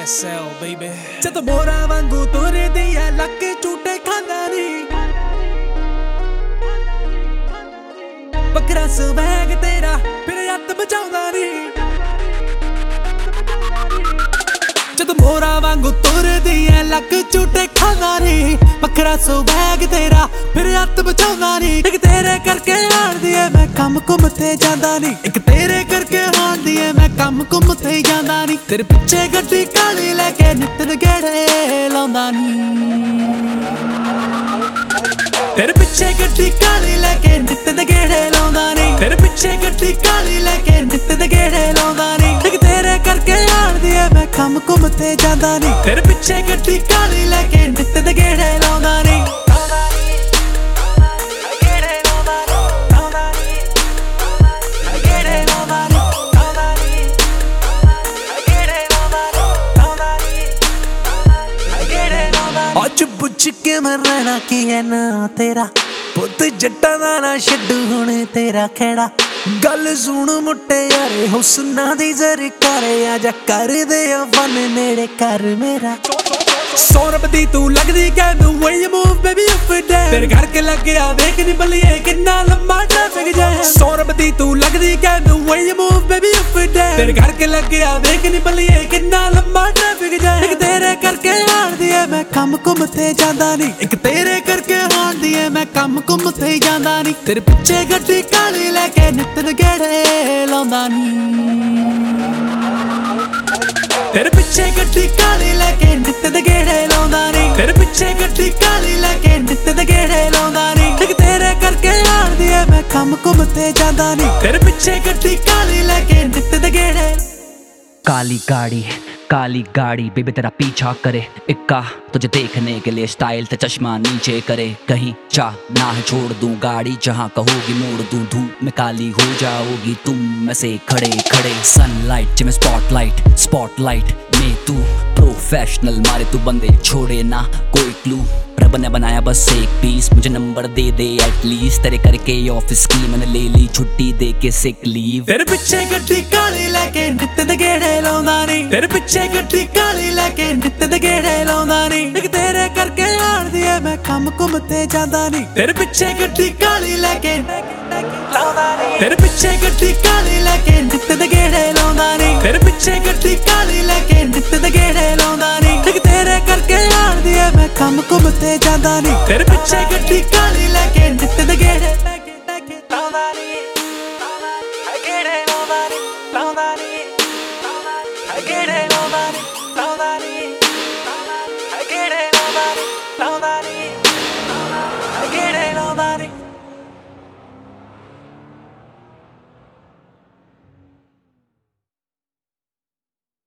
YSL baby ਜਦ ਮੋਰਾ ਵਾਂਗੂ ਤੁਰਦੀ ਐ ਲੱਕ ਝੂਟੇ ਖਾਂਦਾ ਨੀ ਬੱਕਰਾ ਸਵੈਗ ਤੇਰਾ ਫਿਰ ਹੱਥ ਬਚਾਉਂਦਾ ਨੀ ਜਦ ਮੋਰਾ ਵਾਂਗੂ ਤੁਰਦੀ ਐ ਲੱਕ ਝੂਟੇ ਖਾਂਦਾ ਨੀ ਬੱਕਰਾ ਸਵੈਗ ਤੇਰਾ ਫਿਰ ਹੱਥ ਬਚਾਉਂਦਾ ਨੀ ਇੱਕ ਤੇਰੇ ਕਰਕੇ ਹਾਰਦੀ ਐ ਮੈਂ ਕੰਮ ਕੁੰਮ ਤੇ ਜਾਂਦਾ ਨੀ ਇੱਕ ਤੇਰੇ ਕਰਕੇ ਹਾਰਦੀ ਐ ਮੈਂ ਕੰਮ ਕੁੰਮ ਤੇ ਜਾਂਦਾ ਨੀ ਤੇਰੇ ਪਿੱਛੇ ਗੱਡੀ ਕਾਲੀ ਲੈ ਕੇ ਨਿੱਤ ਗੇੜੇ ਲਾਉਂਦਾ ਨੀ ਤੇਰੇ ਪਿੱਛੇ ਗੱਡੀ ਕਾਲੀ ਲੈ ਕੇ ਨਿੱਤ ਗੇੜੇ ਲਾਉਂਦਾ ਨੀ ਤੇਰੇ ਪਿੱਛੇ ਗੱਡੀ ਕਾਲੀ ਲੈ ਕੇ ਨਿੱਤ ਗੇੜੇ ਲਾਉਂਦਾ ਨੀ ਇੱਕ ਤੇਰੇ ਕਰਕੇ ਹਾਰਦੀ ਐ ਮੈਂ ਕੰਮ ਕੁੰਮ ਤੇ ਜਾਂਦਾ ਨੀ ਤੇਰੇ ਪਿੱਛੇ ਗੱਡੀ ਕਾਲੀ ਲੈ ਕੇ ਨਿੱਤ ਗੇੜੇ ਲਾਉਂਦਾ ਨੀ ਅੱਜ ਪੁੱਛ ਕੇ ਮੈਂ ਰਹਿਣਾ ਕੀ ਹੈ ਨਾ ਤੇਰਾ ਪੁੱਤ ਜੱਟਾਂ ਦਾ ਨਾ ਛੱਡੂ ਹੁਣ ਤੇਰਾ ਖੇੜਾ ਗੱਲ ਸੁਣ ਮੁਟਿਆਰੇ ਹੁਸਨਾਂ ਦੀ ਜ਼ਰਕਾਰੇ ਆ ਜਾ ਕਰਦੇ ਆ ਫਨ ਨੇੜੇ ਕਰ ਮੇਰਾ ਸੌਰਭ ਦੀ ਤੂੰ ਲੱਗਦੀ ਕਹਿੰਦੂ when you move baby up and down ਤੇਰੇ ਘਰ ਕੇ ਲੱਗਿਆ ਵੇਖ ਨੀ ਬੱਲੀਏ ਕਿੰਨਾ ਲੰਮਾ ਟ੍ਰੈਫਿਕ ਜਾਮ ਸੌਰਭ ਦੀ ਤੂੰ ਲੱਗਦੀ ਕਹਿੰਦੂ when you move baby up and down ਤੇਰੇ ਘਰ ਕੇ ਲੱਗਿਆ ਵੇਖ ਨੀ ਬੱਲੀਏ ਕਿੰਨਾ ਲੰਮਾ ਟ੍ਰੈਫਿਕ ਜਾਮ ਇੱਕ ਤੇਰੇ ਕਰਕੇ ਹਾਰਦੀ ਐ ਮੈਂ ਕੰਮ ਕੁੰਮ ਤੇ ਜਾਂਦਾ ਨੀ ਇੱਕ ਤੇਰੇ ਕਰਕੇ ਹਾਰਦੀ ਐ ਮੈਂ ਕੰਮ ਕੁੰਮ ਤੇ ਜਾਂਦਾ ਨੀ ਤੇਰੇ ਪਿੱਛੇ ਗੱਡੀ ਕਾਲੀ ਲੈ ਕੇ ਨਿੱਤ ਗੇੜੇ ਲਾਉਂਦਾ ਨੀ ਤੇਰੇ ਪਿੱਛੇ ਗੱਡੀ ਕਾਲੀ ਲੈ ਕੇ ਨਿੱਤ ਗੇੜੇ ਲਾਉਂਦਾ ਨੀ ਤੇਰੇ ਪਿੱਛੇ ਗੱਡੀ ਕਾਲੀ ਲੈ ਕੇ ਨਿੱਤ ਗੇੜੇ ਲਾਉਂਦਾ ਨੀ ਇੱਕ ਤੇਰੇ ਕਰਕੇ ਹਾਰਦੀ ਐ ਮੈਂ ਕੰਮ ਕੁੰਮ ਤੇ ਜਾਂਦਾ ਨੀ ਤੇਰੇ ਪਿੱਛੇ ਗੱਡੀ ਕਾਲੀ ਲੈ ਕੇ ਨਿੱਤ ਗੇੜੇ काली गाड़ी बेबी तेरा पीछा करे इक्का तुझे देखने के लिए स्टाइल से चश्मा नीचे करे कहीं चाह ना है छोड़ दूं गाड़ी जहाँ कहोगी मोड़ दूं धूप में काली हो जाओगी तुम में से खड़े खड़े सनलाइट जिमें स्पॉटलाइट में तू प्रोफेशनल मारे तू बंदे छोड़े ना कोई क्लू रब ने बनाया बस एक पीस मुझे नंबर दे एटलीस्ट तेरे करके ऑफिस की मैंने ले ली छुट्टी दे के सिक लीव तेरे पिछे गड्डी काली लेके नित्त दे गेड़े लाउंदा नी तेरे पिछे गड्डी काली लेके नित्त दे गेड़े लाउंदा नी एक तेरे करके हारदी ऐ मैं कम कुम ते जांदा नी तेरे पिछे गड्डी काली लेके लाउंदा नी तेरे पिछे गड्डी काली लेके नित्त दे गेड़े लाउंदा नी तेरे पिछे गड्डी काली लेके नित्त दे गेड़े लाउंदा नी एक तेरे करके हारदी ऐ मैं कम कुम ते जांदा नी तेरे पिछे गड्डी काली लेके नित्त दे गेड़े लाउंदा नी